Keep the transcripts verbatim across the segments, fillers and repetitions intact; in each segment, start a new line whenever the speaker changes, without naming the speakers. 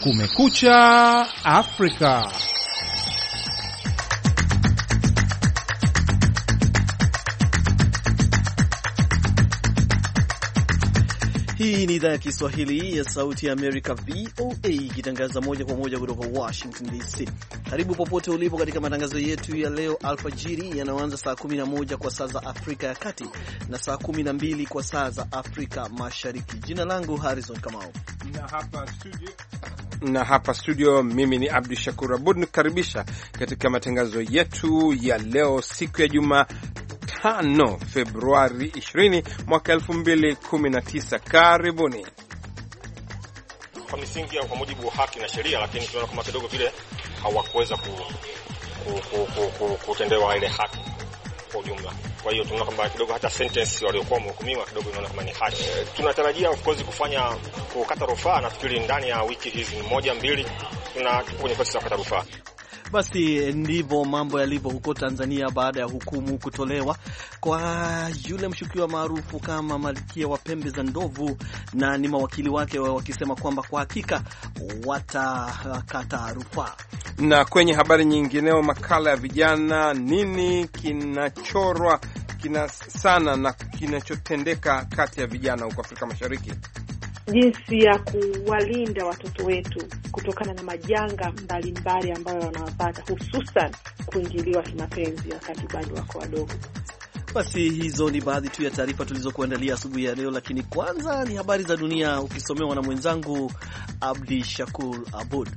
Kumekucha Afrika.
Hii ni idhaa ya Kiswahili ya Sauti ya Amerika, V O A, ikitangaza moja kwa moja kutoka Washington D C. Karibu popote ulipo katika matangazo yetu ya leo alfajiri, yanayoanza saa kumi na moja kwa saa za Afrika ya Kati na saa kumi na mbili kwa saa za Afrika Mashariki. Jina langu Harrison Kamau.
Na hapa studio, na hapa studio mimi ni Abdi Shakur Abud, nikaribisha katika matangazo yetu ya leo, siku ya Juma tano Februari ishirini mwaka elfu mbili kumi na tisa. Karibuni.
Kwa misingi au kwa mujibu wa haki na sheria, lakini tunaona kama kidogo vile hawakuweza ku, ku, ku, ku, ku, kutendewa ile haki kwa ujumla. Kwa hiyo tunaona kama kidogo hata sentence waliokuwa mhukumiwa kidogo inaona kama ni haki. Tunatarajia of course kufanya kukata rufaa, nafikiri ndani ya wiki hizi moja mbili tuna kwenye process ya kukata rufaa.
Basi ndivyo mambo yalivyo huko Tanzania baada ya hukumu kutolewa kwa yule mshukiwa maarufu kama Malkia wa Pembe za Ndovu, na ni mawakili wake wakisema kwamba kwa hakika watakata rufaa.
Na kwenye habari nyingineo, makala ya vijana, nini kinachorwa kina sana na kinachotendeka kati ya vijana huko Afrika Mashariki,
jinsi ya kuwalinda watoto wetu kutokana na majanga mbalimbali ambayo wanawapata, hususan kuingiliwa kimapenzi wakati bado wako wadogo.
Basi hizo ni baadhi tu ya taarifa tulizokuandalia asubuhi ya leo, lakini kwanza ni habari za dunia ukisomewa na mwenzangu Abdi Shakur Abud.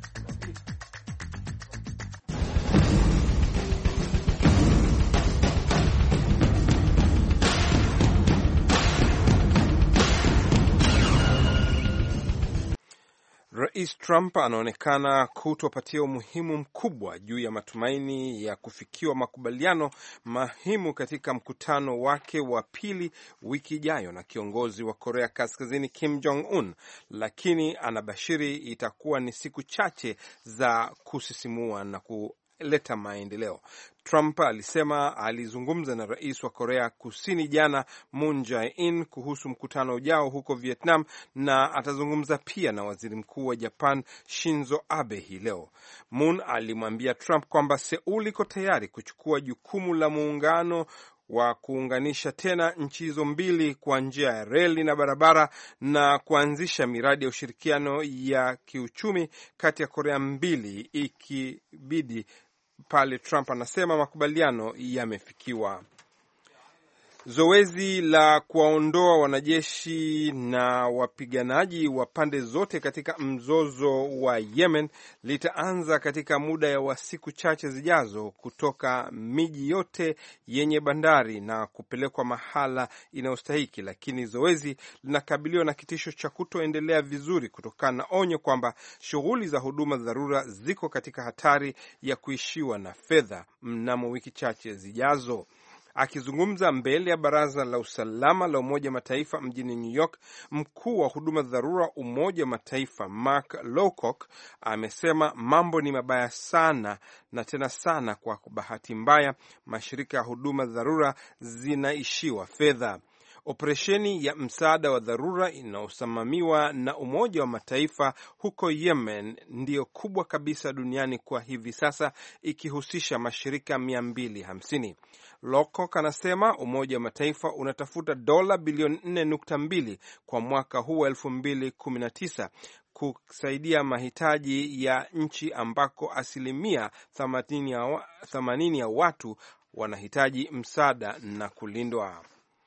Rais Trump anaonekana kutopatia umuhimu mkubwa juu ya matumaini ya kufikiwa makubaliano muhimu katika mkutano wake wa pili wiki ijayo na kiongozi wa Korea Kaskazini Kim Jong-un, lakini anabashiri itakuwa ni siku chache za kusisimua na ku leta maendeleo. Trump alisema alizungumza na rais wa Korea Kusini jana Moon Jae-in kuhusu mkutano ujao huko Vietnam, na atazungumza pia na waziri mkuu wa Japan Shinzo Abe hii leo. Moon alimwambia Trump kwamba Seoul iko tayari kuchukua jukumu la muungano wa kuunganisha tena nchi hizo mbili kwa njia ya reli na barabara na kuanzisha miradi ya ushirikiano ya kiuchumi kati ya Korea mbili ikibidi pale Trump anasema makubaliano yamefikiwa. Zoezi la kuwaondoa wanajeshi na wapiganaji wa pande zote katika mzozo wa Yemen litaanza katika muda wa siku chache zijazo kutoka miji yote yenye bandari na kupelekwa mahala inayostahiki, lakini zoezi linakabiliwa na kitisho cha kutoendelea vizuri kutokana na onyo kwamba shughuli za huduma dharura ziko katika hatari ya kuishiwa na fedha mnamo wiki chache zijazo. Akizungumza mbele ya Baraza la Usalama la Umoja Mataifa mjini New York, mkuu wa huduma dharura Umoja Mataifa Mark Lowcock amesema mambo ni mabaya sana na tena sana. Kwa bahati mbaya, mashirika ya huduma dharura zinaishiwa fedha. Operesheni ya msaada wa dharura inayosimamiwa na Umoja wa Mataifa huko Yemen ndiyo kubwa kabisa duniani kwa hivi sasa, ikihusisha mashirika mia mbili hamsini. Lowcock anasema Umoja wa Mataifa unatafuta dola bilioni nne nukta mbili kwa mwaka huu elfu mbili kumi na tisa kusaidia mahitaji ya nchi ambako asilimia themanini ya watu wanahitaji msaada na kulindwa.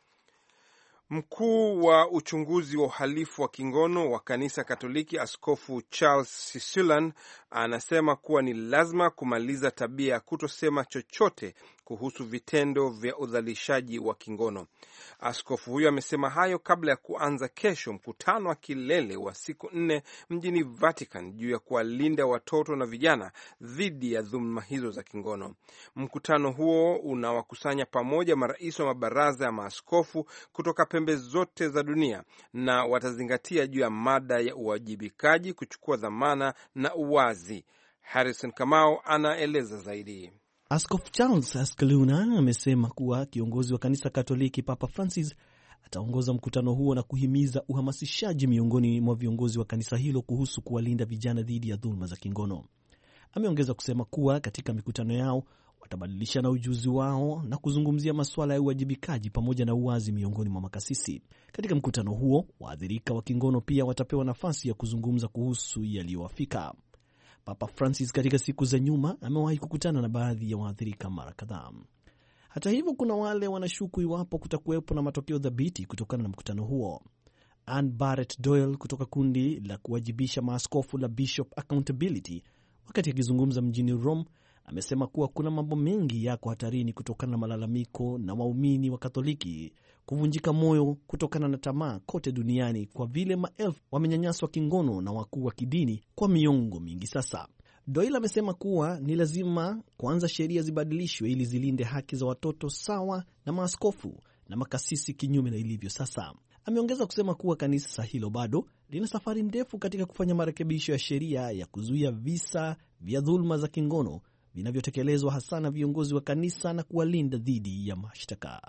Mkuu wa uchunguzi wa uhalifu wa kingono wa kanisa Katoliki, Askofu Charles Sisulan, anasema kuwa ni lazima kumaliza tabia ya kutosema chochote kuhusu vitendo vya udhalilishaji wa kingono. Askofu huyo amesema hayo kabla ya kuanza kesho mkutano wa kilele wa siku nne mjini Vatican juu ya kuwalinda watoto na vijana dhidi ya dhuluma hizo za kingono. Mkutano huo unawakusanya pamoja marais wa mabaraza ya maaskofu kutoka pembe zote za dunia na watazingatia juu ya mada ya uwajibikaji, kuchukua dhamana na uwazi. Harrison Kamau anaeleza zaidi.
Askofu Charles Askeluna amesema kuwa kiongozi wa kanisa Katoliki Papa Francis
ataongoza mkutano huo na kuhimiza uhamasishaji miongoni mwa viongozi wa kanisa hilo kuhusu kuwalinda vijana dhidi ya dhuluma za kingono. Ameongeza kusema kuwa katika mikutano yao watabadilishana ujuzi wao na kuzungumzia masuala ya uwajibikaji pamoja na uwazi miongoni mwa makasisi. Katika mkutano huo, waathirika wa kingono pia watapewa nafasi ya kuzungumza kuhusu yaliyowafika. Papa Francis katika siku za nyuma amewahi kukutana na baadhi ya waathirika mara kadhaa. Hata hivyo, kuna wale wanashuku iwapo kutakuwepo na matokeo thabiti kutokana na mkutano huo. Ann Barrett Doyle kutoka kundi la kuwajibisha maaskofu la Bishop Accountability, wakati akizungumza mjini Rome, amesema kuwa kuna mambo mengi yako hatarini kutokana na malalamiko na waumini wa Katoliki kuvunjika moyo kutokana na tamaa kote duniani, kwa vile maelfu wamenyanyaswa kingono na wakuu wa kidini kwa miongo mingi sasa. Doyle amesema kuwa ni lazima kwanza sheria zibadilishwe ili zilinde haki za watoto sawa na maaskofu na makasisi, kinyume na ilivyo sasa. Ameongeza kusema kuwa kanisa hilo bado lina safari ndefu katika kufanya marekebisho ya sheria ya kuzuia visa vya dhuluma za kingono vinavyotekelezwa hasa na viongozi wa kanisa na kuwalinda dhidi ya mashtaka.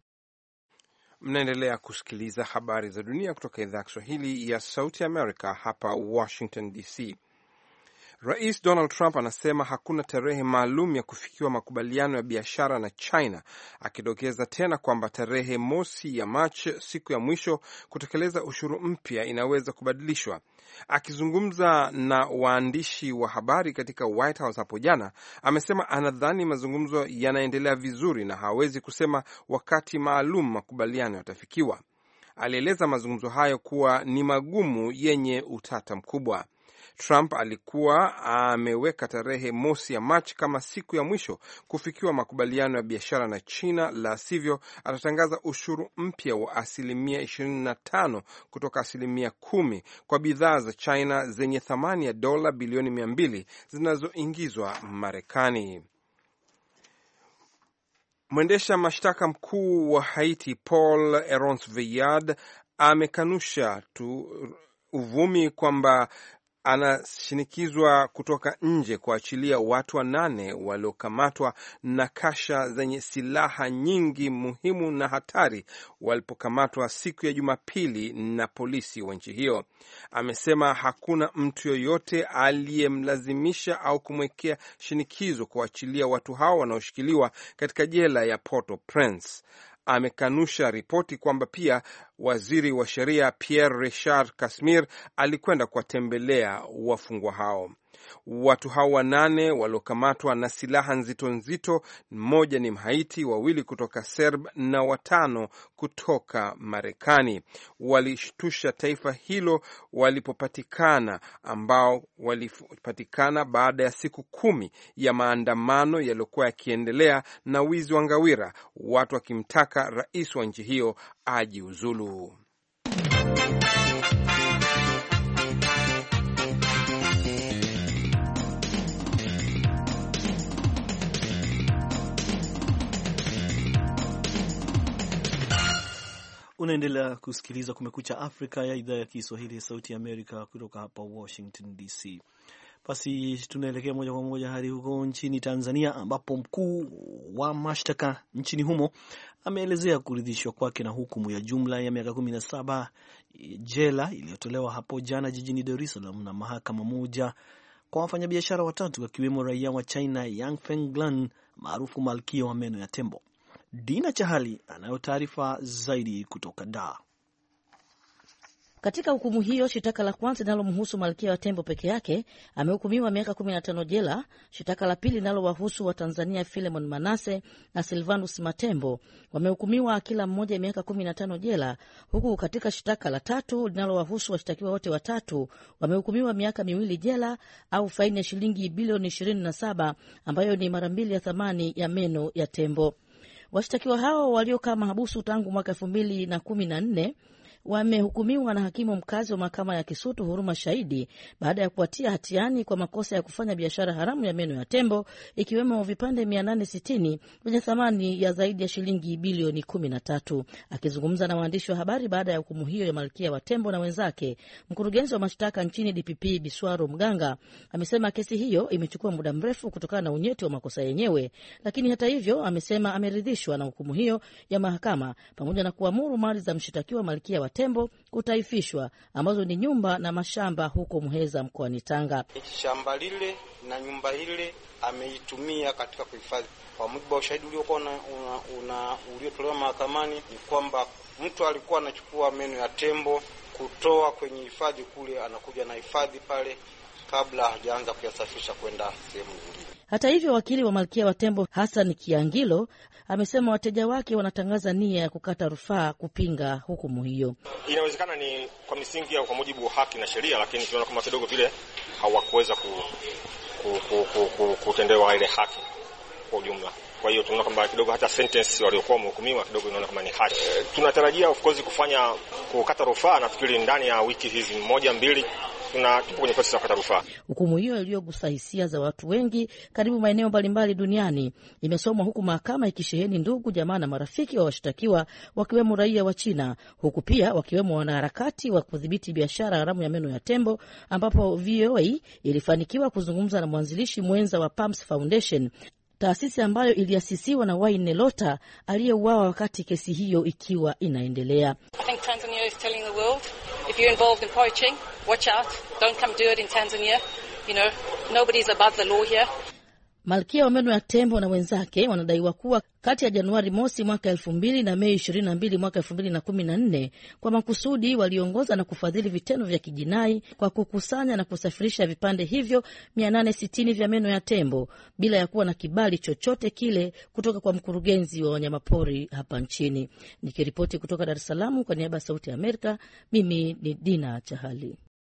Mnaendelea kusikiliza habari za dunia kutoka idhaa ya Kiswahili ya Sauti Amerika hapa Washington D C. Rais Donald Trump anasema hakuna tarehe maalum ya kufikiwa makubaliano ya biashara na China, akidokeza tena kwamba tarehe mosi ya Machi, siku ya mwisho kutekeleza ushuru mpya, inaweza kubadilishwa. Akizungumza na waandishi wa habari katika White House hapo jana, amesema anadhani mazungumzo yanaendelea vizuri na hawezi kusema wakati maalum makubaliano yatafikiwa. Alieleza mazungumzo hayo kuwa ni magumu, yenye utata mkubwa. Trump alikuwa ameweka tarehe mosi ya Machi kama siku ya mwisho kufikiwa makubaliano ya biashara na China, la sivyo atatangaza ushuru mpya wa asilimia ishirini na tano kutoka asilimia kumi kwa bidhaa za China zenye thamani ya dola bilioni mia mbili zinazoingizwa Marekani. Mwendesha mashtaka mkuu wa Haiti Paul Hérens-Veillard amekanusha tu uvumi kwamba anashinikizwa kutoka nje kuachilia watu wanane waliokamatwa na kasha zenye silaha nyingi muhimu na hatari walipokamatwa siku ya Jumapili na polisi wa nchi hiyo. Amesema hakuna mtu yoyote aliyemlazimisha au kumwekea shinikizo kuachilia watu hao wanaoshikiliwa katika jela ya Port-au-Prince. Amekanusha ripoti kwamba pia waziri wa sheria Pierre Richard Kasmir alikwenda kuwatembelea wafungwa hao. Watu hao wanane waliokamatwa na silaha nzito nzito, mmoja ni Mhaiti, wawili kutoka Serb na watano kutoka Marekani, walishtusha taifa hilo walipopatikana, ambao walipatikana baada ya siku kumi ya maandamano yaliyokuwa yakiendelea na wizi wa ngawira, watu wakimtaka rais wa nchi hiyo ajiuzulu.
Unaendelea kusikiliza Kumekucha Afrika ya idhaa ya Kiswahili ya Sauti ya Amerika kutoka hapa Washington D C. Basi tunaelekea moja kwa moja hadi huko nchini Tanzania, ambapo mkuu wa mashtaka nchini humo ameelezea kuridhishwa kwake na hukumu ya jumla ya miaka kumi na saba jela iliyotolewa hapo jana jijini Dar es Salaam na mahakama moja kwa wafanyabiashara watatu wakiwemo raia wa China Yang Fenglan maarufu Malkia wa meno ya tembo. Dina Chahali anayo taarifa zaidi kutoka Dar.
Katika hukumu hiyo, shitaka la kwanza linalomhusu Malkia wa tembo peke yake amehukumiwa miaka kumi na tano jela. Shitaka la pili linalowahusu wa Tanzania Philemon Manase na Silvanus Matembo wamehukumiwa kila mmoja miaka kumi na tano jela, huku katika shitaka la tatu linalowahusu washtakiwa wote watatu wamehukumiwa miaka miwili jela au faini ya shilingi bilioni ishirini na saba ambayo ni mara mbili ya thamani ya meno ya tembo. Washtakiwa hao waliokaa mahabusu tangu mwaka elfu mbili na kumi na nne wamehukumiwa na hakimu mkazi wa mahakama ya Kisutu Huruma Shahidi baada ya kuwatia hatiani kwa makosa ya kufanya biashara haramu ya meno ya tembo, ikiwemo vipande mia nane sitini vyenye thamani ya zaidi ya shilingi bilioni kumi na tatu. Akizungumza na waandishi wa habari baada ya hukumu hiyo ya malkia wa tembo na wenzake, mkurugenzi wa mashtaka nchini D P P Biswaro Mganga amesema kesi hiyo imechukua muda mrefu kutokana na unyeti wa makosa yenyewe, lakini hata hivyo amesema ameridhishwa na hukumu hiyo ya mahakama pamoja na kuamuru mali za mshtakiwa malkia wa tembo kutaifishwa, ambazo ni nyumba na mashamba huko Muheza mkoani Tanga.
Shamba lile na nyumba ile ameitumia katika kuhifadhi. Kwa mujibu wa ushahidi uliokuwa una, una uliotolewa mahakamani ni kwamba mtu alikuwa anachukua meno ya tembo kutoa kwenye hifadhi kule, anakuja na hifadhi pale kabla hajaanza kuyasafisha kwenda sehemu nyingine.
Hata hivyo, wakili wa malkia wa tembo Hassan Kiangilo amesema wateja wake wanatangaza nia ya kukata rufaa kupinga hukumu hiyo.
Inawezekana ni kwa misingi au kwa mujibu wa haki na sheria, lakini tunaona kama kidogo vile hawakuweza ku, ku, ku, ku, ku, kutendewa ile haki kwa ujumla. Kwa hiyo tunaona kwamba kidogo hata sentence waliokuwa wamehukumiwa kidogo inaona kama ni haki. Tunatarajia of course kufanya kukata rufaa, nafikiri ndani ya wiki hizi moja mbili tuna tupo kwenye process ya kukata rufaa.
Hukumu hiyo iliyogusa hisia za watu wengi karibu maeneo mbalimbali duniani imesomwa huku mahakama ikisheheni ndugu, jamaa na marafiki wa washtakiwa, wakiwemo raia wa China, huku pia wakiwemo wanaharakati wa kudhibiti biashara haramu ya meno ya tembo, ambapo V O A ilifanikiwa kuzungumza na mwanzilishi mwenza wa Palms Foundation, taasisi ambayo iliasisiwa na Wayne Nelota aliyeuawa wakati kesi hiyo ikiwa inaendelea.
I think Tanzania is telling the world, if you're involved in poaching, watch out, don't come do it in Tanzania. You know, nobody's above the law here.
Malkia wa meno ya tembo na wenzake wanadaiwa kuwa kati ya Januari mosi mwaka elfu mbili na Mei ishirini na mbili mwaka elfu mbili na kumi na nne kwa makusudi waliongoza na kufadhili vitendo vya kijinai kwa kukusanya na kusafirisha vipande hivyo mia nane sitini vya meno ya tembo bila ya kuwa na kibali chochote kile kutoka kwa mkurugenzi wa wanyamapori hapa nchini. Nikiripoti kutoka Dar es Salaam kwa niaba ya Sauti ya Amerika, mimi ni Dina Chahali.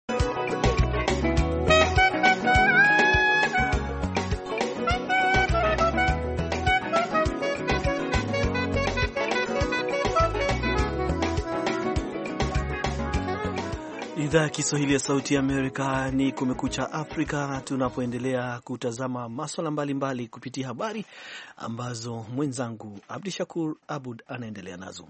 Idhaa ya Kiswahili ya Sauti ya Amerika ni Kumekucha Afrika, tunapoendelea kutazama masuala mbalimbali kupitia habari ambazo mwenzangu Abdishakur Abud anaendelea nazo.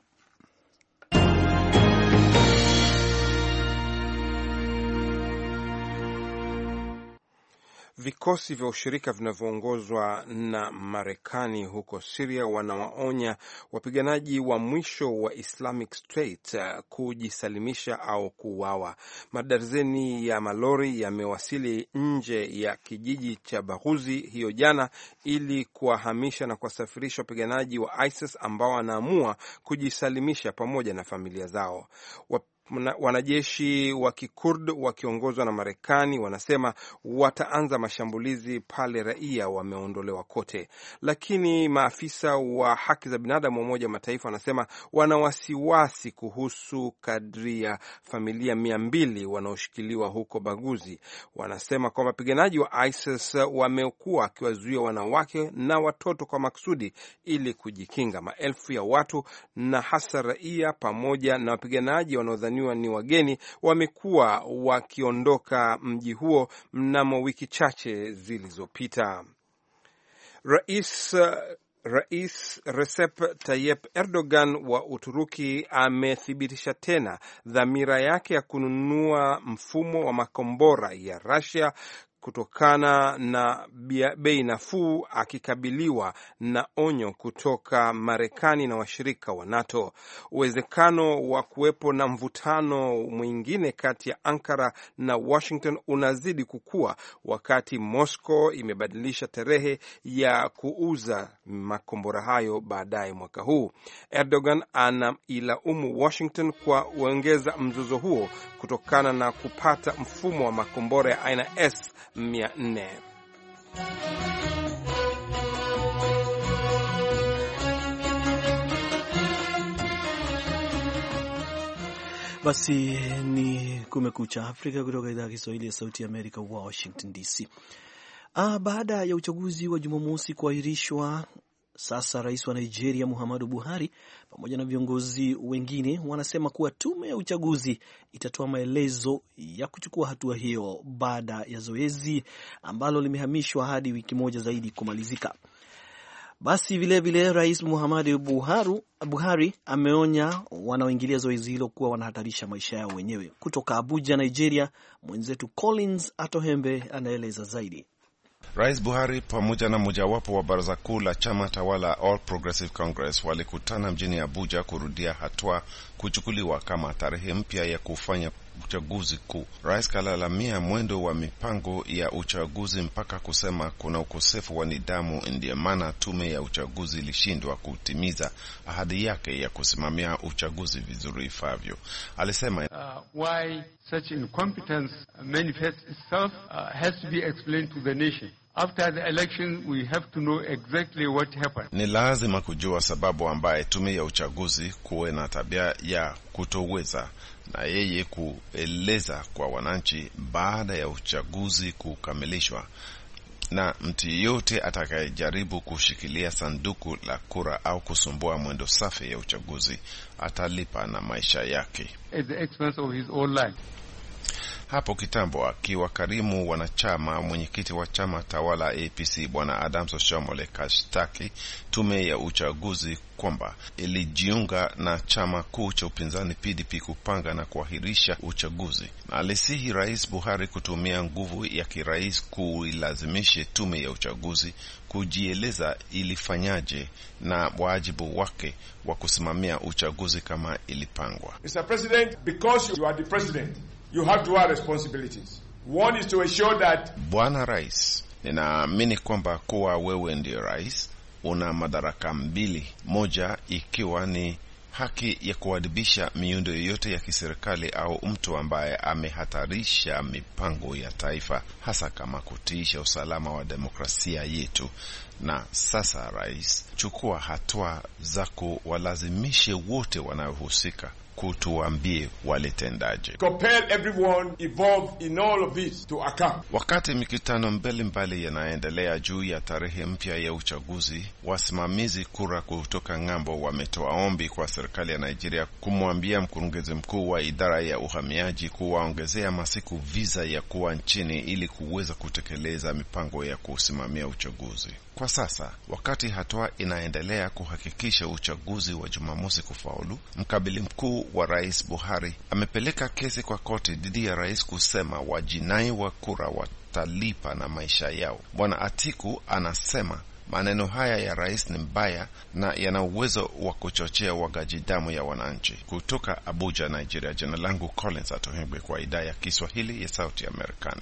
Vikosi vya ushirika vinavyoongozwa na Marekani huko Syria wanawaonya wapiganaji wa mwisho wa Islamic State kujisalimisha au kuuawa. Madarzeni ya malori yamewasili nje ya kijiji cha Baghuzi hiyo jana ili kuwahamisha na kuwasafirisha wapiganaji wa ISIS ambao wanaamua kujisalimisha pamoja na familia zao. Wanajeshi wa Kikurd wakiongozwa na Marekani wanasema wataanza mashambulizi pale raia wameondolewa kote, lakini maafisa wa haki za binadamu wa Umoja wa Mataifa wanasema wana wasiwasi kuhusu kadri ya familia mia mbili wanaoshikiliwa huko Baguzi. Wanasema kwamba wapiganaji wa ISIS wamekuwa wakiwazuia wanawake na watoto kwa maksudi ili kujikinga. Maelfu ya watu na hasa raia pamoja na wapiganaji wanaodhaniwa ni wageni wamekuwa wakiondoka mji huo mnamo wiki chache zilizopita. Rais Rais Recep Tayyip Erdogan wa Uturuki amethibitisha tena dhamira yake ya kununua mfumo wa makombora ya Russia kutokana na bei nafuu, akikabiliwa na onyo kutoka Marekani na washirika wa NATO. Uwezekano wa kuwepo na mvutano mwingine kati ya Ankara na Washington unazidi kukua wakati Moscow imebadilisha tarehe ya kuuza makombora hayo baadaye mwaka huu. Erdogan anailaumu Washington kwa kuongeza mzozo huo kutokana na kupata mfumo wa makombora ya aina S mia nne.
Basi ni Kumekucha Afrika kutoka idhaa ya Kiswahili ya Sauti ya Amerika, Washington D C. Ah, baada ya uchaguzi wa Jumamosi kuahirishwa Sasa rais wa Nigeria Muhammadu Buhari pamoja na viongozi wengine wanasema kuwa tume ya uchaguzi itatoa maelezo ya kuchukua hatua hiyo baada ya zoezi ambalo limehamishwa hadi wiki moja zaidi kumalizika. Basi vilevile vile, Rais Muhammadu Buhari, Buhari ameonya wanaoingilia zoezi hilo kuwa wanahatarisha maisha yao wenyewe. Kutoka Abuja, Nigeria, mwenzetu Collins Atohembe anaeleza zaidi.
Rais Buhari pamoja na mojawapo wa baraza kuu la chama tawala All Progressive Congress walikutana mjini Abuja kurudia hatua kuchukuliwa kama tarehe mpya ya kufanya uchaguzi kuu. Rais kalalamia mwendo wa mipango ya uchaguzi mpaka kusema kuna ukosefu wa nidhamu, ndiyo maana tume ya uchaguzi ilishindwa kutimiza ahadi yake ya kusimamia uchaguzi vizuri ifavyo. Alisema
uh, why such incompetence manifests itself uh, has to be explained to the nation. After the election we have to know exactly what happened.
Ni lazima kujua sababu ambaye tume ya uchaguzi kuwe na tabia ya kutoweza na yeye kueleza kwa wananchi baada ya uchaguzi kukamilishwa, na mtu yote atakayejaribu kushikilia sanduku la kura au kusumbua mwendo safi ya uchaguzi atalipa na maisha yake
at the expense of his own life.
Hapo kitambo akiwa karimu wanachama, mwenyekiti wa chama tawala A P C Bwana Adams Oshomole kashtaki tume ya uchaguzi kwamba ilijiunga na chama kuu cha upinzani P D P kupanga na kuahirisha uchaguzi, na alisihi Rais Buhari kutumia nguvu ya kirais kuilazimishe tume ya uchaguzi kujieleza ilifanyaje na wajibu wake wa kusimamia uchaguzi kama ilipangwa.
Mister President, because you are the president, you have two responsibilities. One is to ensure that
Bwana Rais, ninaamini kwamba kuwa wewe ndio rais una madaraka mbili, moja ikiwa ni haki ya kuadhibisha miundo yoyote ya kiserikali au mtu ambaye amehatarisha mipango ya taifa, hasa kama kutiisha usalama wa demokrasia yetu. Na sasa rais, chukua hatua za kuwalazimishe wote wanaohusika kutuambie walitendaje.
Compel everyone involved in all of this to account.
Wakati mikutano mbalimbali yanaendelea juu ya tarehe mpya ya uchaguzi, wasimamizi kura kutoka ng'ambo wametoa ombi kwa serikali ya Nigeria kumwambia mkurugenzi mkuu wa idara ya uhamiaji kuwaongezea masiku visa ya kuwa nchini ili kuweza kutekeleza mipango ya kusimamia uchaguzi. Kwa sasa, wakati hatua inaendelea kuhakikisha uchaguzi wa Jumamosi kufaulu, mkabili mkuu wa Rais Buhari amepeleka kesi kwa koti dhidi ya rais kusema wajinai wa kura watalipa na maisha yao. Bwana Atiku anasema maneno haya ya rais ni mbaya na yana uwezo wa kuchochea wagaji damu ya wananchi. Kutoka Abuja, Nigeria, jina langu Collins Atohengwe kwa idhaa ya Kiswahili ya Sauti ya Amerikani.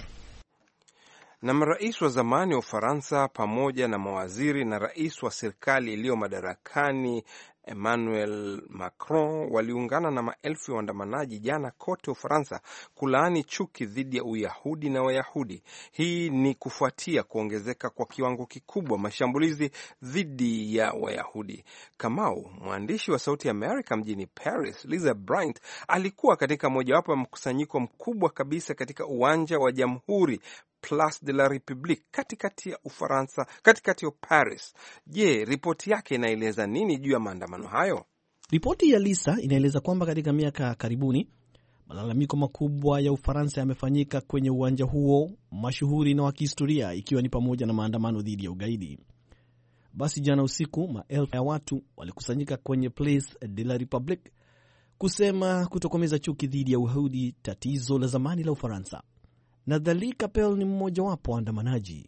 Na marais wa zamani wa Ufaransa pamoja na mawaziri na rais wa serikali iliyo madarakani Emmanuel Macron waliungana na maelfu ya waandamanaji jana kote Ufaransa kulaani chuki dhidi ya Uyahudi na Wayahudi. Hii ni kufuatia kuongezeka kwa kiwango kikubwa mashambulizi dhidi ya Wayahudi. Kamau, mwandishi wa Sauti ya Amerika mjini Paris, Lisa Bryant, alikuwa katika mojawapo ya mkusanyiko mkubwa kabisa katika uwanja wa Jamhuri Place de la République katikati ya Ufaransa, katikati ya Paris. Je, ripoti yake inaeleza nini juu ya maandamano hayo?
Ripoti ya Lisa inaeleza kwamba katika miaka karibuni malalamiko makubwa ya Ufaransa yamefanyika kwenye uwanja huo mashuhuri na wa kihistoria, ikiwa ni pamoja na maandamano dhidi ya ugaidi. Basi jana usiku maelfu ya watu walikusanyika kwenye Place de la République kusema kutokomeza chuki dhidi ya Uyahudi, tatizo la zamani la Ufaransa. Nathalie Capel ni mmoja wapo wa waandamanaji.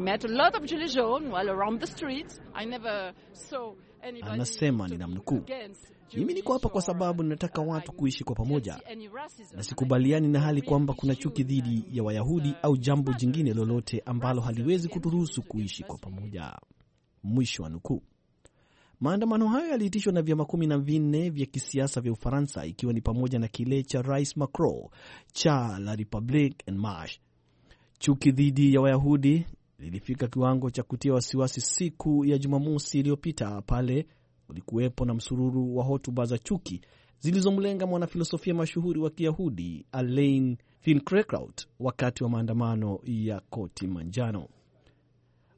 Anasema ninamnukuu, mimi niko hapa kwa sababu ninataka watu kuishi kwa pamoja, na sikubaliani na hali kwamba kuna chuki dhidi ya Wayahudi au jambo jingine lolote ambalo haliwezi kuturuhusu kuishi kwa pamoja. Mwisho wa nukuu. Maandamano hayo yaliitishwa na vyama kumi na vinne vya kisiasa vya Ufaransa, ikiwa ni pamoja na kile cha Rais Macron cha La République en Marche. Chuki dhidi ya Wayahudi lilifika kiwango cha kutia wasiwasi siku ya Jumamosi iliyopita pale ulikuwepo na msururu wa hotuba za chuki zilizomlenga mwanafilosofia mashuhuri wa Kiyahudi Alain Finkielkraut wakati wa maandamano ya Koti Manjano.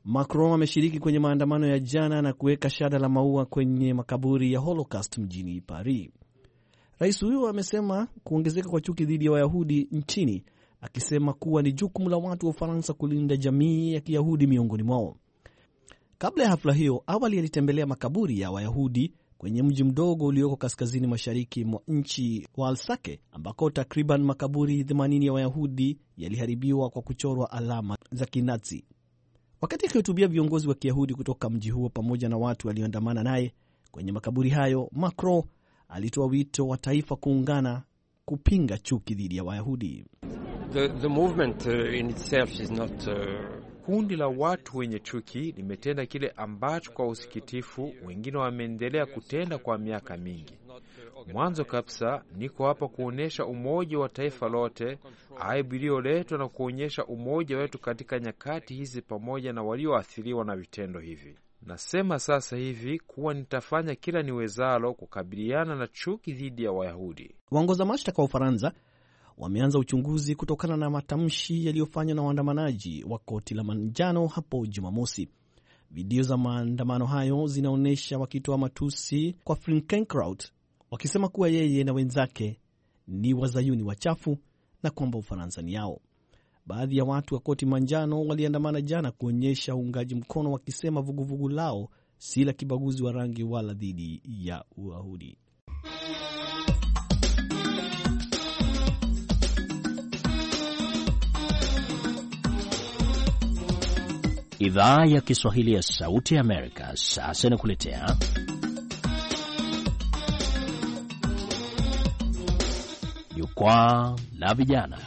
Macron ameshiriki kwenye maandamano ya jana na kuweka shada la maua kwenye makaburi ya Holocaust mjini Paris. Rais huyo amesema kuongezeka kwa chuki dhidi ya Wayahudi nchini, akisema kuwa ni jukumu la watu wa Ufaransa kulinda jamii ya Kiyahudi miongoni mwao. Kabla ya hafla hiyo, awali alitembelea makaburi ya Wayahudi kwenye mji mdogo ulioko kaskazini mashariki mwa nchi wa Alsake, ambako takriban makaburi themanini ya Wayahudi yaliharibiwa kwa kuchorwa alama za Kinazi. Wakati akihutubia viongozi wa Kiyahudi kutoka mji huo pamoja na watu walioandamana naye kwenye makaburi hayo, Macron alitoa wito wa taifa kuungana kupinga chuki dhidi ya Wayahudi.
The, the movement uh, in itself is not uh... Kundi la watu wenye chuki limetenda kile ambacho kwa usikitifu wengine wameendelea kutenda kwa miaka mingi. Mwanzo kabisa niko hapa kuonyesha umoja wa taifa lote, aibu iliyoletwa na kuonyesha umoja wetu katika nyakati hizi pamoja na walioathiriwa na vitendo hivi. Nasema sasa hivi kuwa nitafanya kila niwezalo kukabiliana na chuki dhidi ya Wayahudi.
Waongoza mashtaka wa Ufaransa wameanza uchunguzi kutokana na matamshi yaliyofanywa na waandamanaji wa koti la manjano hapo Jumamosi. Video za maandamano hayo zinaonyesha wakitoa matusi kwa Frankenkraut, wakisema kuwa yeye na wenzake ni wazayuni wachafu na kwamba Ufaransa ni yao. Baadhi ya watu wa koti manjano waliandamana jana kuonyesha uungaji mkono, wakisema vuguvugu lao si la kibaguzi wa rangi wala dhidi ya Uyahudi.
Idhaa ya Kiswahili ya Sauti ya Amerika sasa inakuletea Jukwaa la Vijana.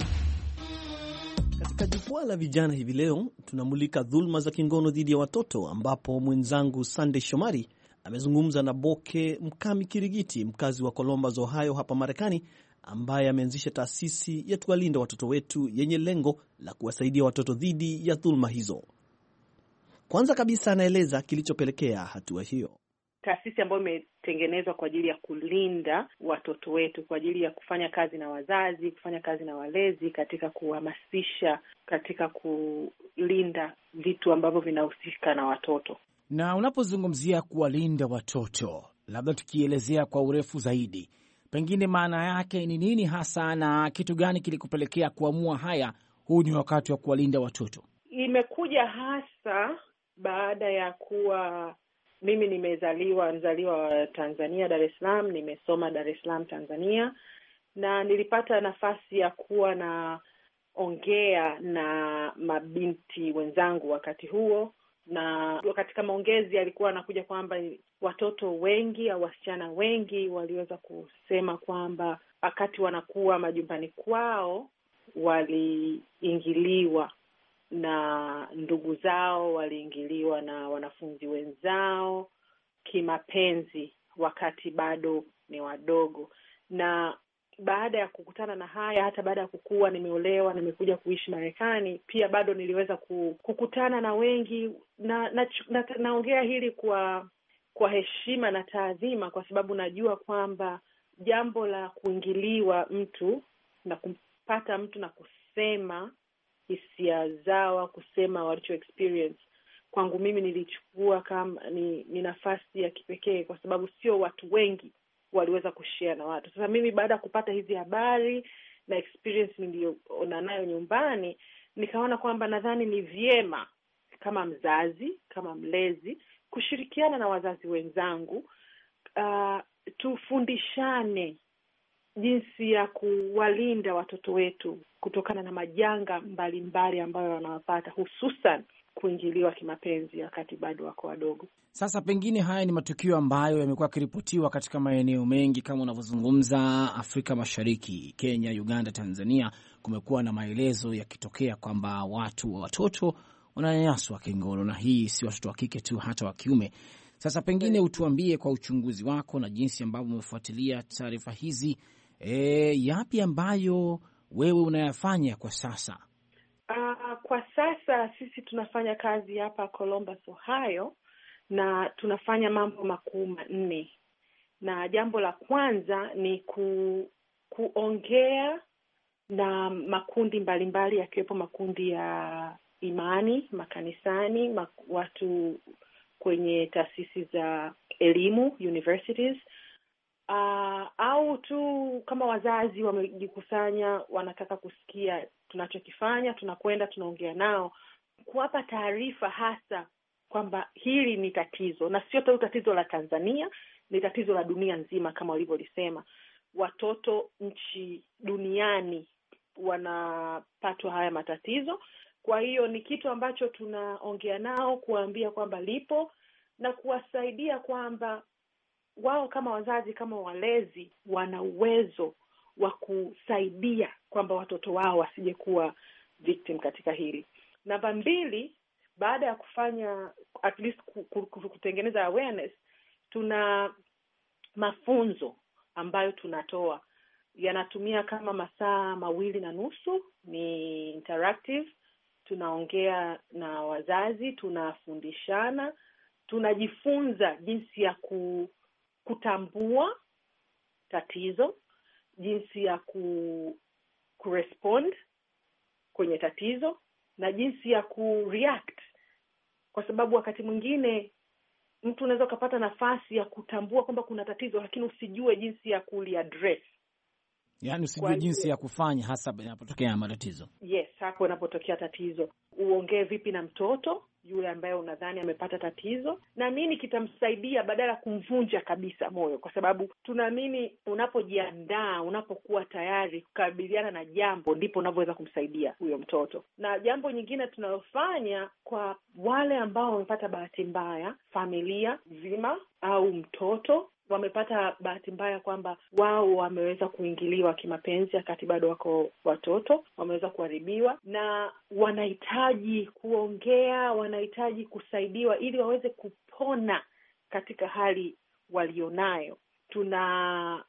Katika Jukwaa la Vijana hivi leo tunamulika dhulma za kingono dhidi ya watoto, ambapo mwenzangu Sunday Shomari amezungumza na Boke Mkami Kirigiti, mkazi wa Columbus, Ohio hapa Marekani, ambaye ameanzisha taasisi ya Tuwalinda Watoto Wetu yenye lengo la kuwasaidia watoto dhidi ya dhulma hizo. Kwanza kabisa anaeleza kilichopelekea hatua hiyo.
Taasisi ambayo imetengenezwa kwa ajili ya kulinda watoto wetu, kwa ajili ya kufanya kazi na wazazi, kufanya kazi na walezi katika kuhamasisha, katika kulinda vitu ambavyo vinahusika na watoto.
Na unapozungumzia kuwalinda watoto, labda tukielezea kwa urefu zaidi, pengine maana yake ni nini hasa na kitu gani kilikupelekea kuamua haya, huu ni wakati wa kuwalinda watoto?
Imekuja hasa baada ya kuwa mimi nimezaliwa mzaliwa wa Tanzania, Dar es Salaam, nimesoma Dar es Salaam Tanzania, na nilipata nafasi ya kuwa na ongea na mabinti wenzangu wakati huo, na katika maongezi alikuwa anakuja kwamba watoto wengi au wasichana wengi waliweza kusema kwamba wakati wanakuwa majumbani kwao waliingiliwa na ndugu zao, waliingiliwa na wanafunzi wenzao kimapenzi wakati bado ni wadogo. Na baada ya kukutana na haya, hata baada ya kukua, nimeolewa, nimekuja kuishi Marekani, pia bado niliweza kukutana na wengi, na na, na naongea hili kwa kwa heshima na taadhima, kwa sababu najua kwamba jambo la kuingiliwa mtu na kumpata mtu na kusema hisia zao, kusema walicho experience, kwangu mimi nilichukua kama ni, ni nafasi ya kipekee, kwa sababu sio watu wengi waliweza kushare na watu. Sasa mimi baada ya kupata hizi habari na experience niliyoona nayo nyumbani, nikaona kwamba nadhani ni vyema kama mzazi, kama mlezi, kushirikiana na wazazi wenzangu, uh, tufundishane jinsi ya kuwalinda watoto wetu kutokana na majanga mbalimbali mbali ambayo wanawapata, hususan kuingiliwa kimapenzi wakati bado wako wadogo.
Sasa pengine haya ni matukio ambayo yamekuwa yakiripotiwa katika maeneo mengi kama unavyozungumza, Afrika Mashariki, Kenya, Uganda, Tanzania. Kumekuwa na maelezo yakitokea kwamba watu wa watoto wananyanyaswa kingono, na hii si watoto wa kike tu, hata wa kiume. Sasa pengine utuambie kwa uchunguzi wako na jinsi ambavyo umefuatilia taarifa hizi, e, yapi ambayo wewe unayafanya kwa sasa?
Uh, kwa sasa sisi tunafanya kazi hapa Columbus, Ohio, na tunafanya mambo makuu manne. Na jambo la kwanza ni ku, kuongea na makundi mbalimbali, yakiwepo makundi ya imani makanisani, watu kwenye taasisi za elimu universities, uh, au tu kama wazazi wamejikusanya wanataka kusikia tunachokifanya, tunakwenda tunaongea nao, kuwapa taarifa hasa kwamba hili ni tatizo na sio tu tatizo la Tanzania, ni tatizo la dunia nzima. Kama walivyolisema, watoto nchi duniani wanapatwa haya matatizo. Kwa hiyo ni kitu ambacho tunaongea nao, kuambia kwamba lipo na kuwasaidia kwamba wao kama wazazi, kama walezi, wana uwezo wa kusaidia kwamba watoto wao wasije kuwa victim katika hili. Namba mbili, baada ya kufanya at least kutengeneza awareness, tuna mafunzo ambayo tunatoa, yanatumia kama masaa mawili na nusu, ni interactive. Tunaongea na wazazi, tunafundishana, tunajifunza jinsi ya ku, kutambua tatizo, jinsi ya ku, kurespond kwenye tatizo na jinsi ya kureact, kwa sababu wakati mwingine mtu unaweza kupata nafasi ya kutambua kwamba kuna tatizo lakini usijue jinsi ya kuliaddress.
Yaani usijue jinsi ya kufanya hasa inapotokea matatizo.
Yes, hapo inapotokea tatizo. Uongee vipi na mtoto yule ambaye unadhani amepata tatizo, na nini kitamsaidia badala kumvunja kabisa moyo, kwa sababu tunaamini unapojiandaa, unapokuwa tayari kukabiliana na jambo, ndipo unavyoweza kumsaidia huyo mtoto. Na jambo nyingine tunalofanya kwa wale ambao wamepata bahati mbaya, familia nzima au mtoto wamepata bahati mbaya kwamba wao wameweza kuingiliwa kimapenzi wakati bado wako watoto, wameweza kuharibiwa na wanahitaji kuongea, wanahitaji kusaidiwa ili waweze kupona katika hali walionayo. Tunawapa,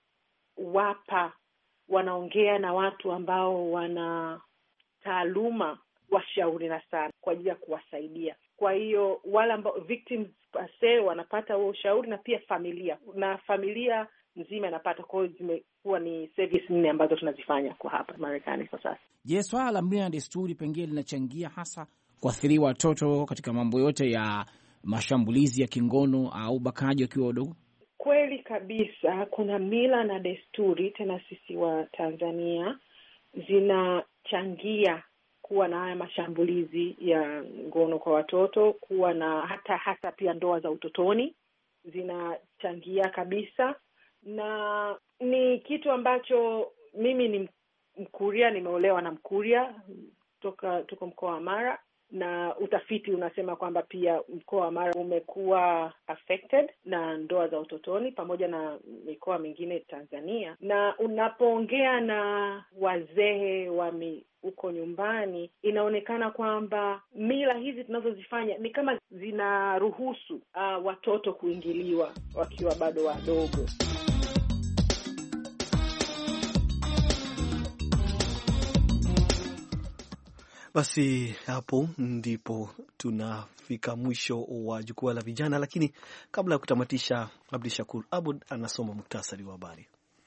wanaongea na watu ambao wana taaluma, washauri na sana kwa ajili ya kuwasaidia. Kwa hiyo wale ambao victims pase wanapata huo ushauri, na pia familia na familia nzima inapata. Kwa hiyo zimekuwa ni service nne ambazo tunazifanya kwa hapa Marekani kwa sasa.
Je, swala la mila na desturi pengine linachangia hasa kuathiri watoto katika mambo yote ya mashambulizi ya kingono au bakaji wakiwa wadogo?
Kweli kabisa, kuna mila na desturi, tena sisi wa Tanzania, zinachangia kuwa na haya mashambulizi ya ngono kwa watoto, kuwa na hata hata pia ndoa za utotoni zinachangia kabisa. Na ni kitu ambacho mimi ni Mkuria, nimeolewa na Mkuria, toka tuko mkoa wa Mara, na utafiti unasema kwamba pia mkoa wa Mara umekuwa affected na ndoa za utotoni pamoja na mikoa mingine Tanzania. Na unapoongea na wazee wa huko nyumbani, inaonekana kwamba mila hizi tunazozifanya ni kama zinaruhusu uh, watoto kuingiliwa wakiwa bado wadogo.
Basi hapo ndipo tunafika mwisho wa jukwaa la vijana, lakini kabla ya kutamatisha, Abdi Shakur Abud anasoma muktasari wa habari.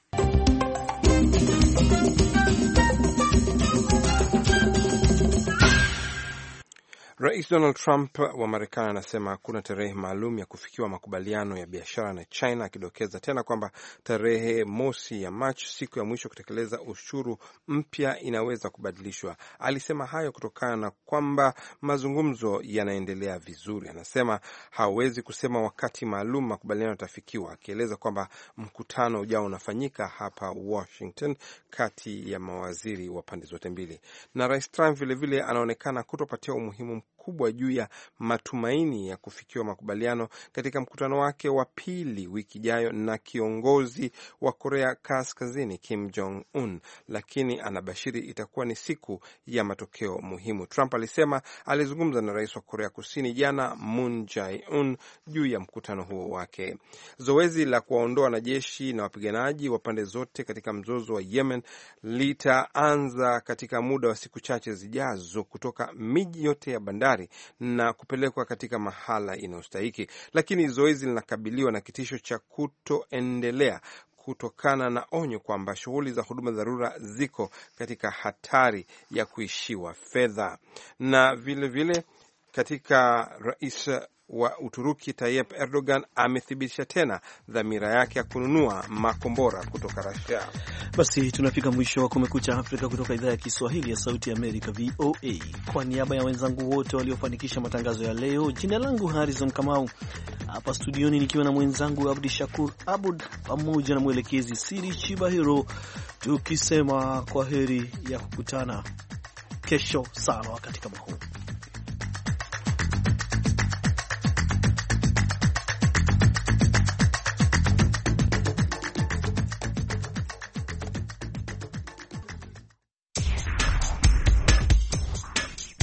Rais Donald Trump wa Marekani anasema hakuna tarehe maalum ya kufikiwa makubaliano ya biashara na China, akidokeza tena kwamba tarehe mosi ya Machi, siku ya mwisho kutekeleza ushuru mpya, inaweza kubadilishwa. Alisema hayo kutokana na kwamba mazungumzo yanaendelea vizuri. Anasema hawezi kusema wakati maalum makubaliano yatafikiwa, akieleza kwamba mkutano ujao unafanyika hapa Washington kati ya mawaziri wa pande zote mbili. Na Rais Trump vile vile anaonekana kutopatia umuhimu kubwa juu ya matumaini ya kufikiwa makubaliano katika mkutano wake wa pili wiki ijayo na kiongozi wa Korea Kaskazini Kim Jong Un, lakini anabashiri itakuwa ni siku ya matokeo muhimu. Trump alisema alizungumza na rais wa Korea Kusini jana Moon Jae-in juu ya mkutano huo wake. Zoezi la kuwaondoa wanajeshi na wapiganaji wa pande zote katika mzozo wa Yemen litaanza katika muda wa siku chache zijazo kutoka miji yote ya bandari na kupelekwa katika mahala inayostahiki, lakini zoezi linakabiliwa na kitisho cha kutoendelea kutokana na onyo kwamba shughuli za huduma dharura ziko katika hatari ya kuishiwa fedha. Na vile vile katika rais wa Uturuki Tayyip Erdogan amethibitisha tena dhamira yake ya kununua makombora kutoka Russia.
Basi tunafika mwisho wa Kumekucha Afrika kutoka idhaa ya Kiswahili ya Sauti ya Amerika V O A. Kwa niaba ya wenzangu wote waliofanikisha matangazo ya leo, jina langu Harrison Kamau, hapa studioni nikiwa na mwenzangu Abdi Shakur Abud pamoja na mwelekezi Siri Chibahiro, tukisema kwa heri ya kukutana kesho sana wakati kama huu.